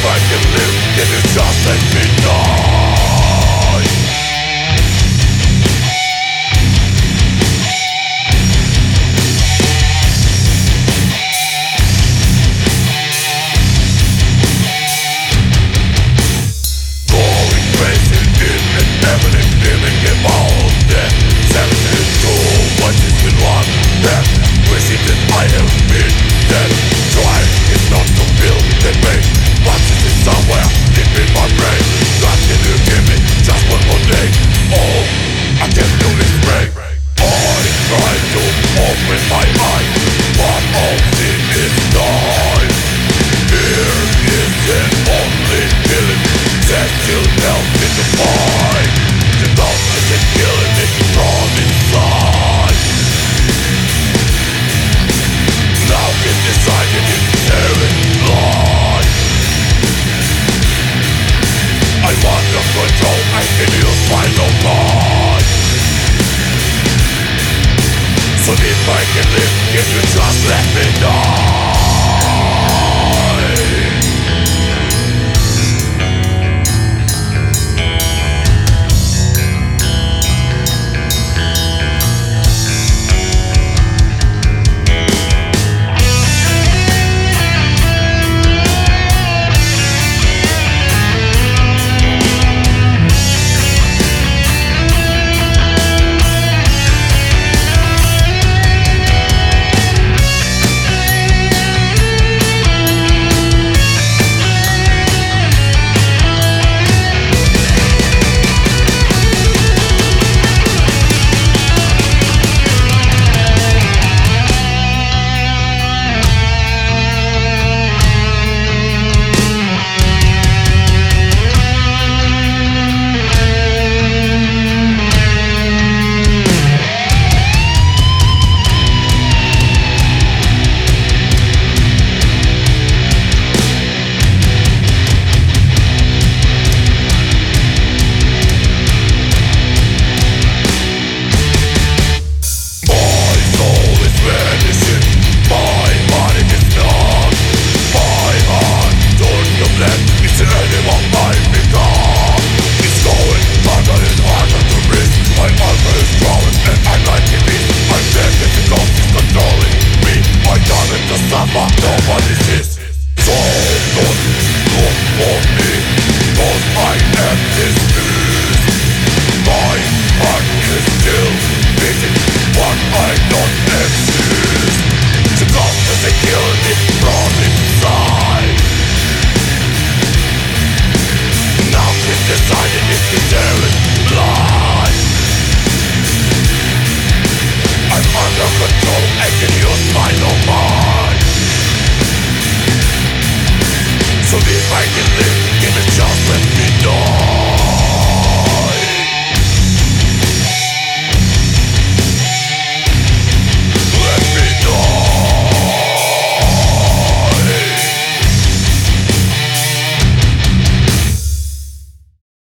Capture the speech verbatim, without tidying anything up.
I can live, can you just let me die? Going crazy, feeling, heaven, feeling about death. Seventy-two voices with one breath, wishing that I have been dead. Trying is not to feel the pain, but it is somewhere deep in my brain. God, can you give me just one more day? Oh, I can't do this break. I try to open my eyes, but all see is night. Fear is the only feeling that still helps me to fight. The darkness is killing me from inside. Now it's decided it's tearing blood. I'm under control, I can use my own mind. So if I can live, can you just let me die? Nobody sees, so don't look for me, 'cause I am diseased. My heart is still beating, but I don't exist. The darkness is killing me from inside. Now it's decided it's the tearing blood. I'm under control, I can use my own mind. So if I can live, can it just let me die?